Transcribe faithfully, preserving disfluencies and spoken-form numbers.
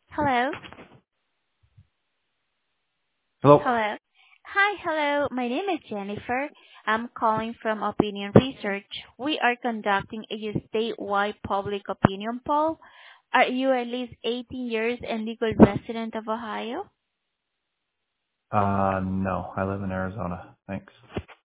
Hello? Hello. Hello. Hi, hello. My name is Jennifer. I'm calling from Opinion Research. We are conducting a statewide public opinion poll. Are you at least eighteen years and legal resident of Ohio? Uh, no, I live in Arizona. Thanks.